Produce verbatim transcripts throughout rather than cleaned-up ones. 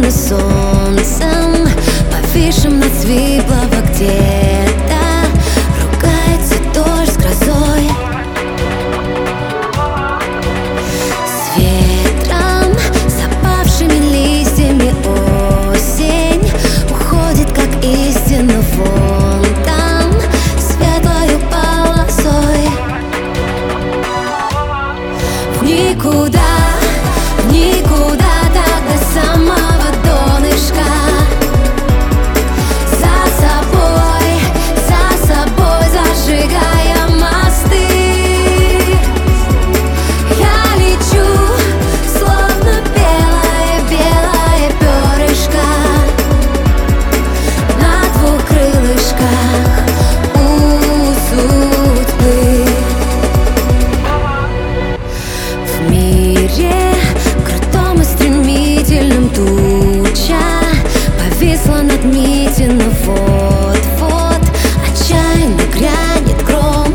раскалены солнцем, повисшим над Свиблово где-то. Ругается дождь с грозой, с ветром, с опавшими листьями. Осень уходит, как истина, вон там, светлою полосой. В никуда, в никуда, так до самого донышка. За собой, за собой зажигая мосты. Я лечу, словно белое-белое перышко на двух крылышках у судьбы. В мире крутом и стремительном туча повисла над Митино. Вот-вот отчаянно грянет гром.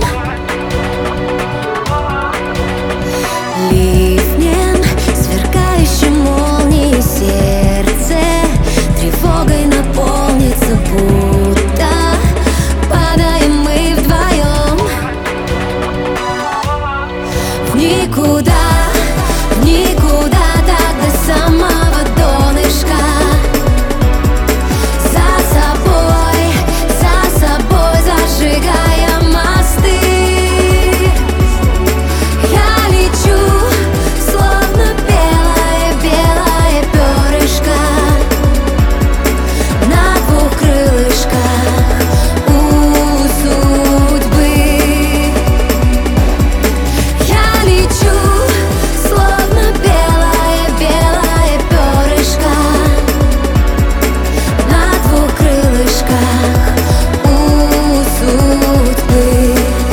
Ливнем, сверкающим молнией, сердце тревогой наполнится, будто падаем мы вдвоем. В никуда, в никуда, так до самого донышка. За собой, за собой зажигая мосты. Я лечу, словно белое-белое перышко на двух крылышках у судьбы. Я лечу, словно белое-белое перышко на двух крылышках у судьбы.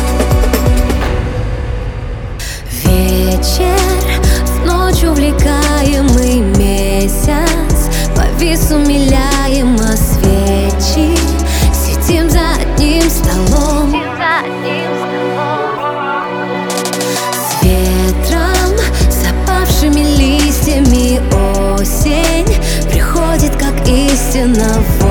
Вечер, с ночью увлекаемый месяц повис умиляемо, свечи, сидим за одним столом. С ветром, с опавшими листьями. Осень приходит, как истина.